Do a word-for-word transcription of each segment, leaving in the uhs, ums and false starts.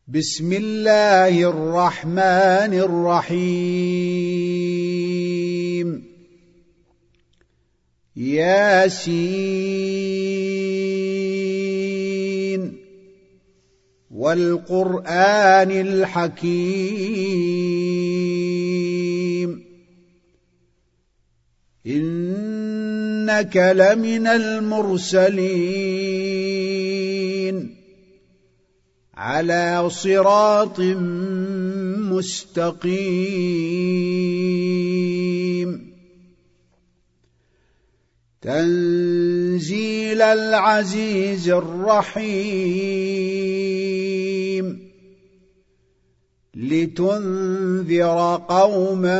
بسم الله الرحمن الرحيم ياسين والقرآن الحكيم إنك لمن المرسلين على صراط مستقيم تنزيل العزيز الرحيم لتنذر قوما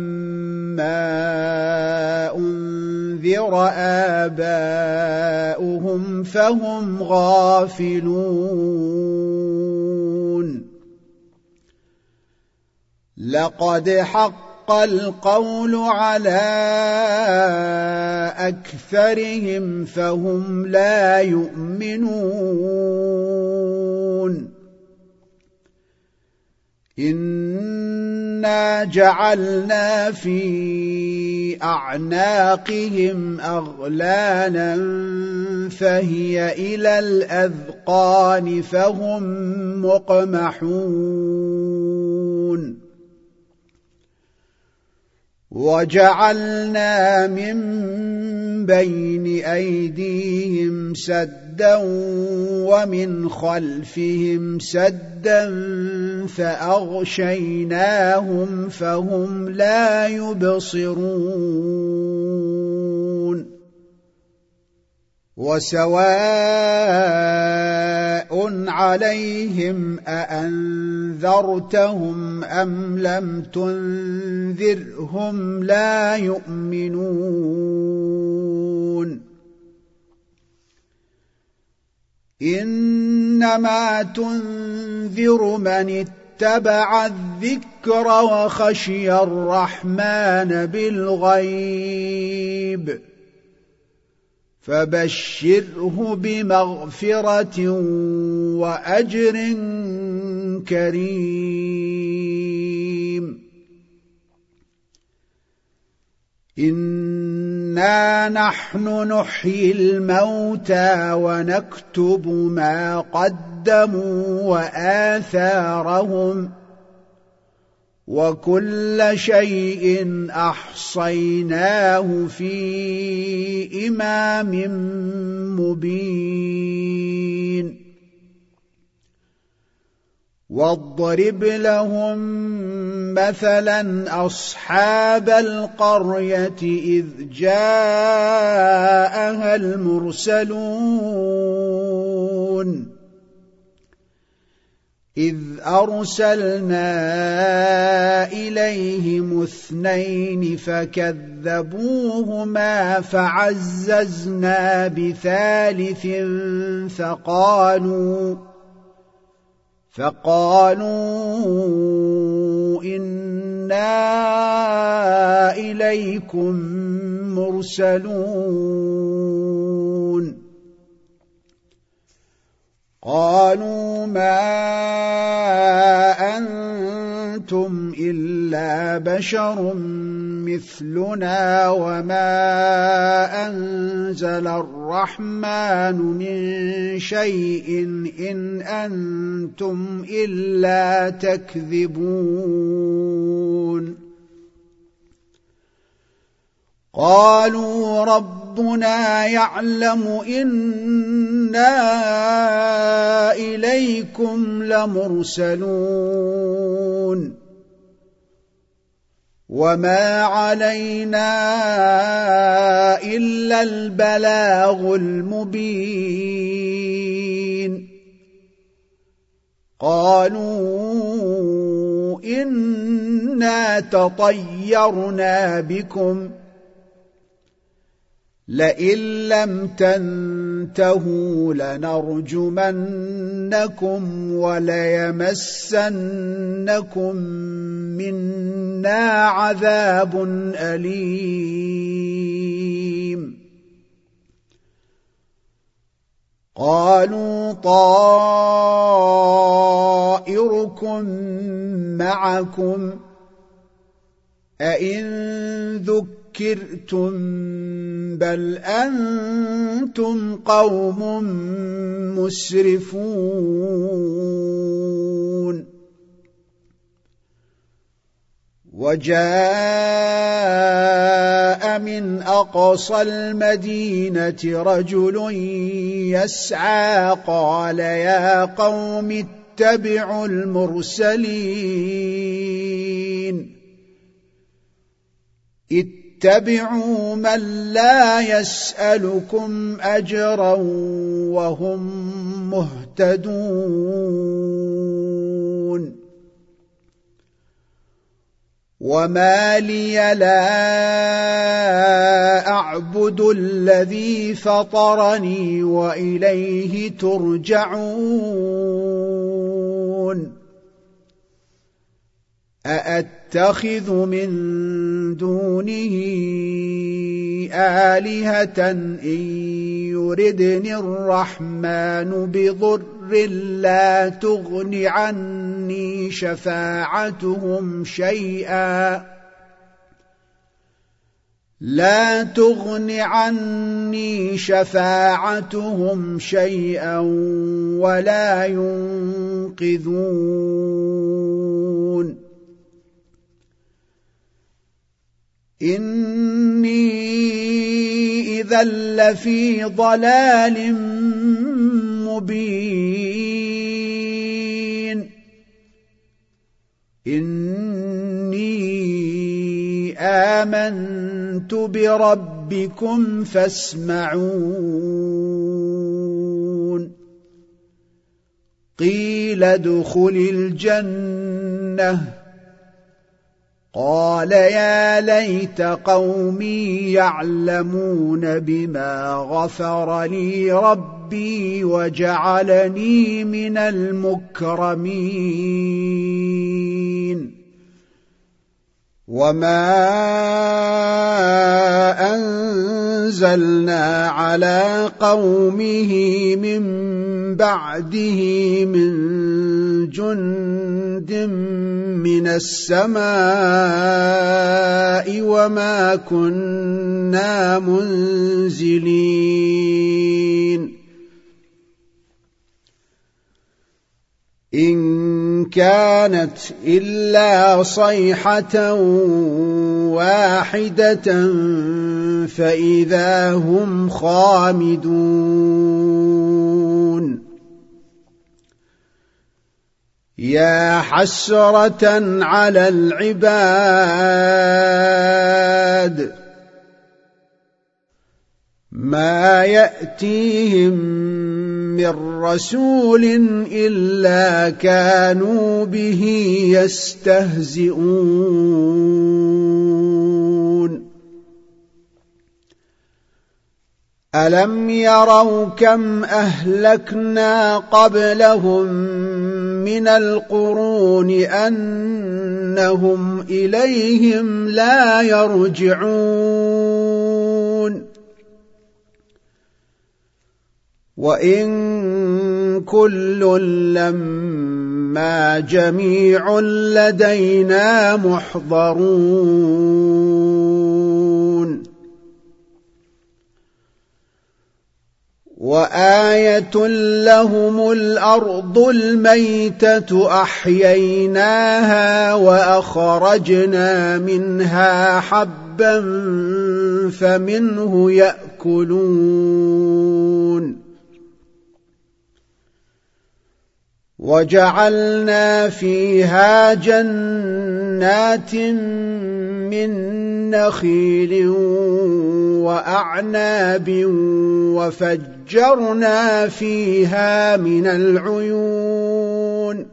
ما أنذر آباؤهم فهم غافلون لقد حق القول على أكثرهم فهم لا يؤمنون إنا جعلنا في أعناقهم أغلالا فهي إلى الأذقان فهم مقمحون وجعلنا من بين أيديهم سدا ومن خلفهم سدا فأغشيناهم فهم لا يبصرون وسواء عليهم أأنذرتهم أم لم تنذرهم لا يؤمنون إنما تنذر من اتبع الذكر وخشي الرحمن بالغيب فبشره بمغفرة وأجر كريم إنا نحن نحيي الموتى ونكتب ما قدموا وآثارهم وكل شيء أحصيناه في إمام مبين واضرب لهم مثلا أصحاب القرية إذ جاءها المرسلون إذ أرسلنا إليهم اثنين فكذبوهما فعززنا بثالث فقالوا فقالوا إنا إليكم مرسلون قالوا ما أنتم إلا بشر مثلنا وما أنزل الرحمن من شيء إن أنتم إلا تكذبون قالوا ربنا يعلم إنا إليكم لمرسلون وما علينا إلا البلاغ المبين قالوا إنا تطيرنا بكم لئن لم تنتهوا لنرجمنكم وليمسنكم منا عذاب أليم قالوا طائركم معكم أئن ذكرتم بل أنتم قوم مسرفون وجاء من أقصى المدينة رجل يسعى قال يا قوم اتبعوا المرسلين اتبعوا من لا يسألكم أجرا وهم مهتدون وما لي لا أعبد الذي فطرني وإليه ترجعون أأتخذ من دونه آلهة إن يردني الرحمن بضر لا تغن عني شفاعتهم شيئا لا تغن عني شفاعتهم شيئا ولا ينقذون إني إذا لفي ضلال مبين إني آمنت بربكم فاسمعون قيل ادخل الجنة قال يا ليت قومي يعلمون بما غفر لي ربي وجعلني من المكرمين وما أنزلنا على قومه من بعده من جند من السماء وما كنا منزلين إن كانت إلا صيحة واحدة فإذا هم خامدون يا حسرة على العباد ما يأتيهم من رسول إلا كانوا به يستهزئون ألم يروا كم أهلكنا قبلهم من القرون أنهم إليهم لا يرجعون وإن كل لما جميع لدينا محضرون وآية لهم الأرض الميتة أحييناها وأخرجنا منها حبا فمنه يأكلون وجعلنا فيها جنات من نخيل وأعناب وفجرنا فيها من العيون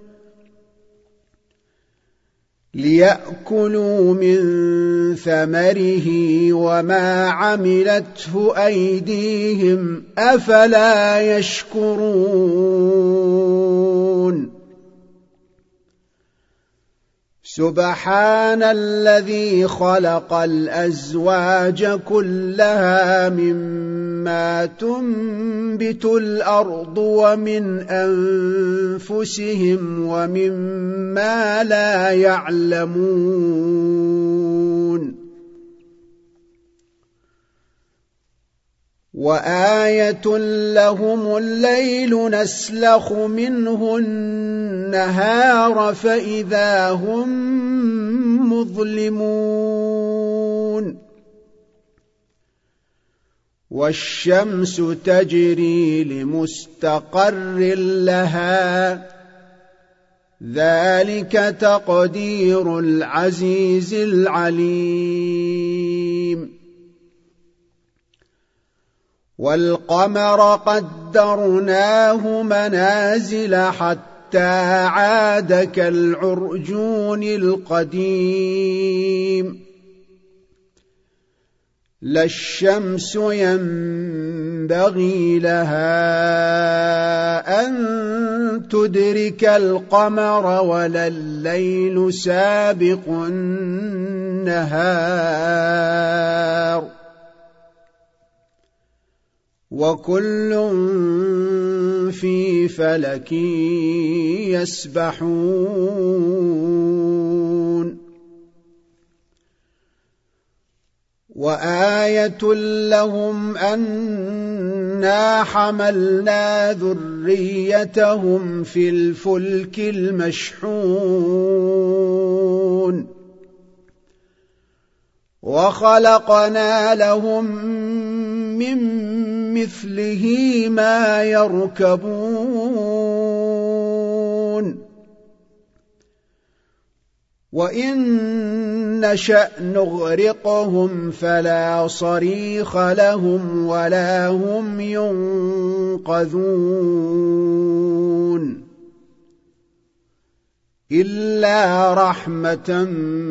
ليأكلوا من ثمره وما عملته أيديهم أفلا يشكرون سبحان الذي خلق الأزواج كلها مما تنبت الأرض ومن أنفسهم ومما لا يعلمون وآية لهم الليل نسلخ منه النهار فإذا هم مظلمون والشمس تجري لمستقر لها ذلك تقدير العزيز العليم والقمر قدرناه منازل حتى عاد كالعرجون القديم لا الشمس ينبغي لها أن تدرك القمر ولا الليل سابق النهار وكل في فلك يسبحون وآية لهم أنا حملنا ذريتهم في الفلك المشحون وخلقنا لهم من مثله ما يركبون وإن نشأ نغرقهم فلا صريخ لهم ولا هم ينقذون إلا رحمة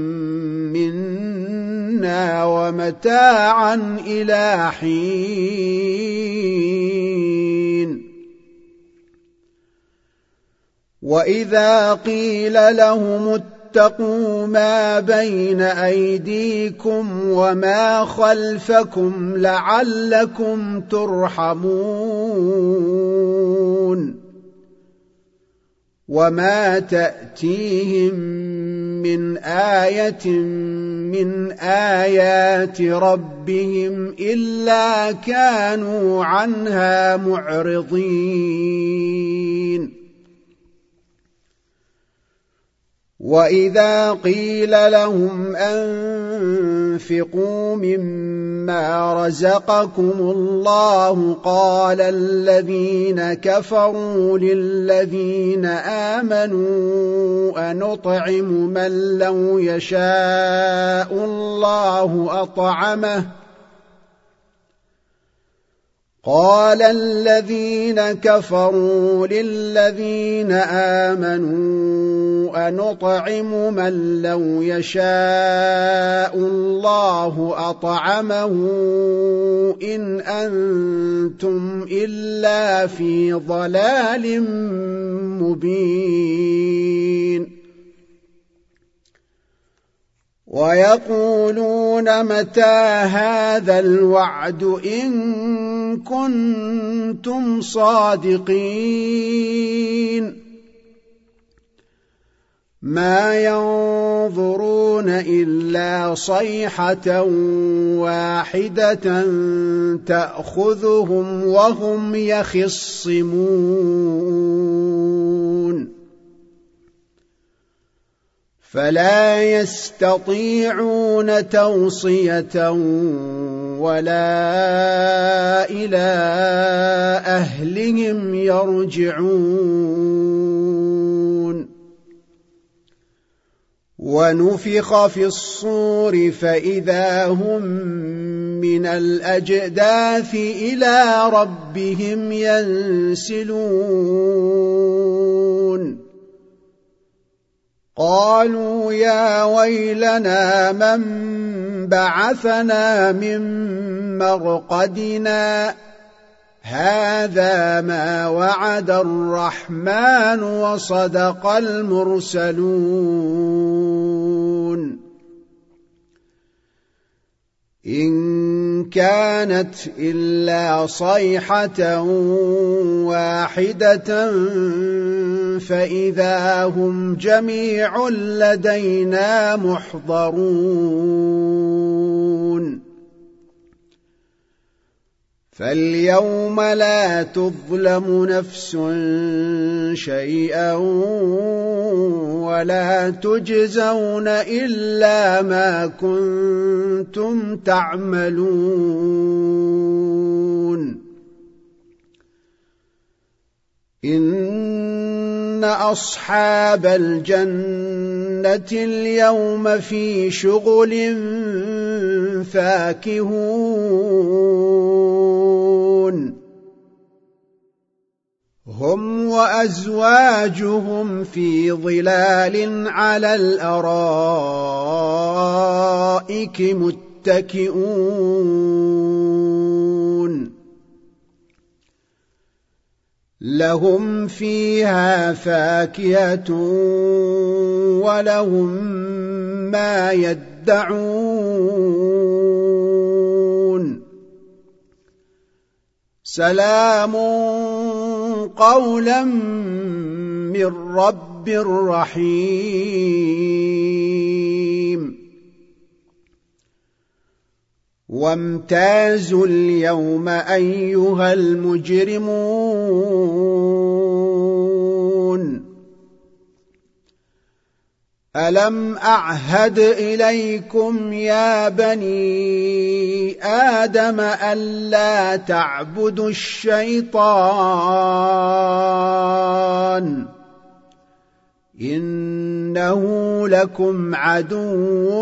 منا ومتاعا إلى حين وإذا قيل لهم اتقوا ما بين أيديكم وما خلفكم لعلكم ترحمون وما تأتيهم من آية من آيات ربهم إلا كانوا عنها معرضين وإذا قيل لهم أنفقوا مما رزقكم الله قال الذين كفروا للذين آمنوا أنطعم من لو يشاء الله أطعمه قال الذين كفروا للذين آمنوا أنطعم من لو يشاء الله أطعمه إن أنتم إلا في ضلال مبين ويقولون متى هذا الوعد إن كنتم صادقين ما ينظرون إلا صيحة واحدة تأخذهم وهم يخصمون فلا يستطيعون توصية ولا إلى أهلهم يرجعون ونفخ في الصور فإذا هم من الأجداث إلى ربهم ينسلون قالوا يا ويلنا من بعثنا من مرقدنا هذا ما وعد الرحمن وصدق المرسلون إن كانت إلا صيحة واحدة فإذا هم جميع لدينا محضرون فاليوم لا تظلم نفس شيئا ولا تجزون إلا ما كنتم تعملون إن أصحاب الجنة اليوم في شغل فاكهون هم وأزواجهم في ظلال على الأرائك متكئون لهم فيها فاكهة ولهم ما يدعون سلام قولا من رب رحيم وامتازوا اليوم أيها المجرمون ألم أعهد إليكم يا بني آدم ألا تعبدوا الشيطان إنه لكم عدو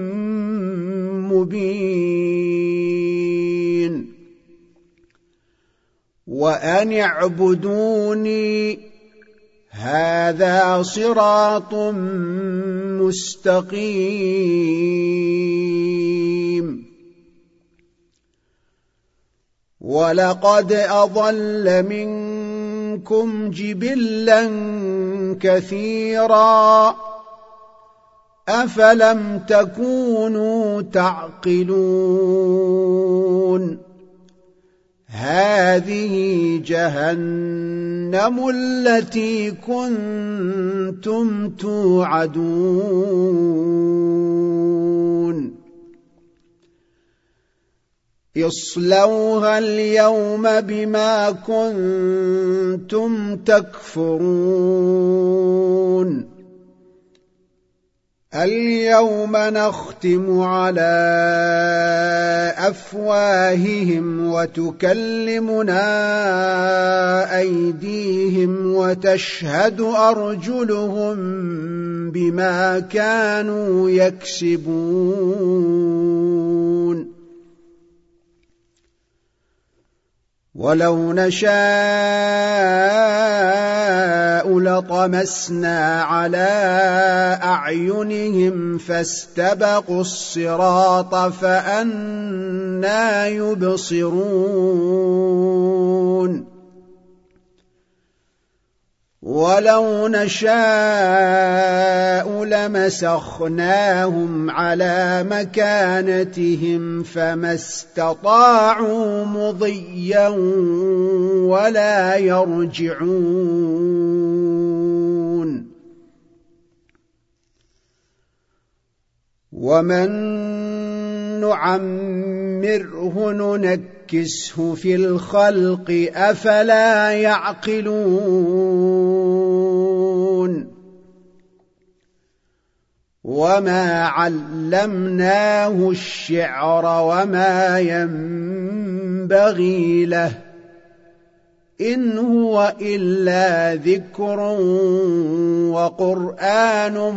مبين وأن اعبدوني هذا صراط مستقيم ولقد أضل منكم جبلا كثيرا أفلم تكونوا تعقلون هذه جهنم التي كنتم توعدون اصلوها اليوم بما كنتم تكفرون اليوم نختم على أفواههم وتكلمنا أيديهم وتشهد أرجلهم بما كانوا يكسبون ولو نشاء لطمسنا على أعينهم فاستبقوا الصراط فأنى يبصرون ولو نشاء لمسخناهم على مكانتهم فما استطاعوا مضيا ولا يرجعون ومن نعمره ننكسه في الخلق أفلا يعقلون وما علمناه الشعر وما ينبغي له إن هو إلا ذكر وقرآن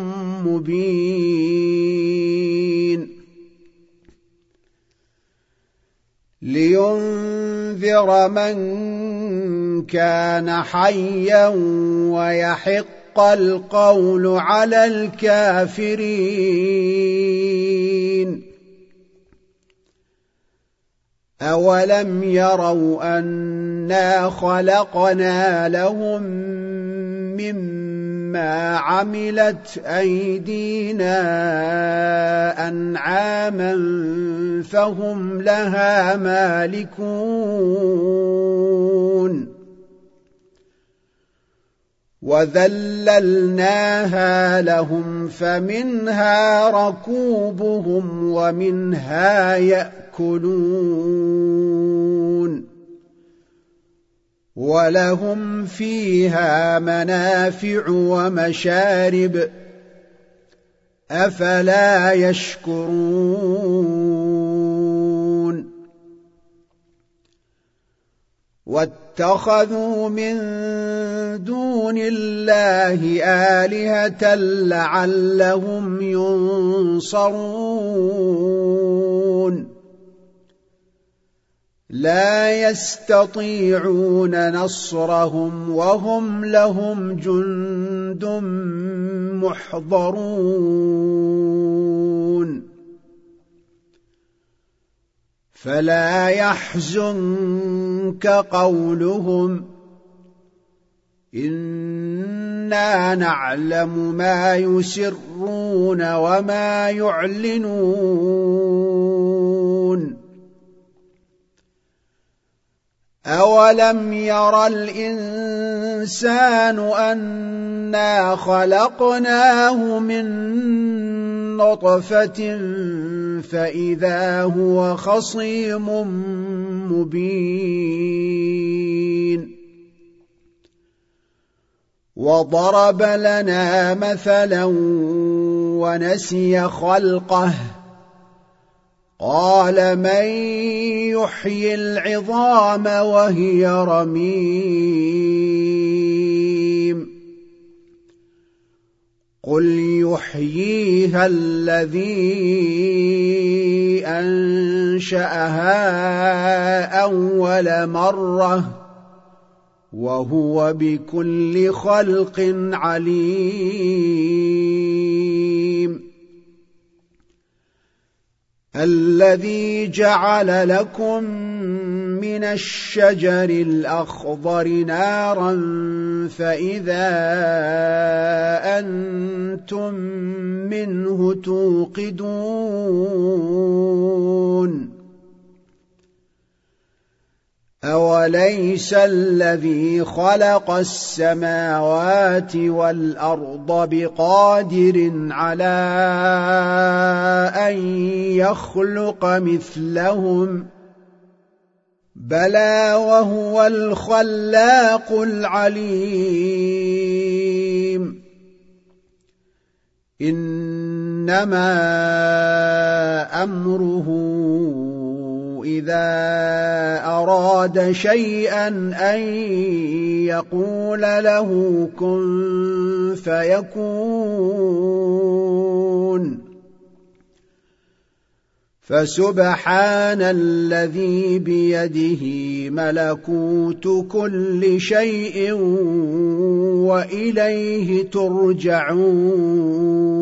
مبين لينذر من كان حيا ويحق القول على الكافرين أولم يروا أنا خلقنا لهم مما مما عملت أيدينا أنعاما فهم لها مالكون وذللناها لهم فمنها ركوبهم ومنها يأكلون ولهم فيها منافع ومشارب أفلا يشكرون واتخذوا من دون الله آلهة لعلهم ينصرون لا يستطيعون نصرهم وهم لهم جند محضرون فلا يحزنك قولهم إنا نعلم ما يسرون وما يعلنون أولم ير الإنسان أنا خلقناه من نطفة فإذا هو خصيم مبين وضرب لنا مثلا ونسي خلقه قال من يحيي العظام وهي رميم قل يحييها الذي أنشأها أول مرة وهو بكل خلق عليم الذي جعل لكم من الشجر الأخضر نارا فإذا أنتم منه توقدون أوليس الذي خلق السماوات والأرض بقادر على أن يخلق مثلهم بلى وهو الخلاق العليم إنما أمره إذا أراد شيئا أن يقول له كن فيكون فسبحان الذي بيده ملكوت كل شيء وإليه ترجعون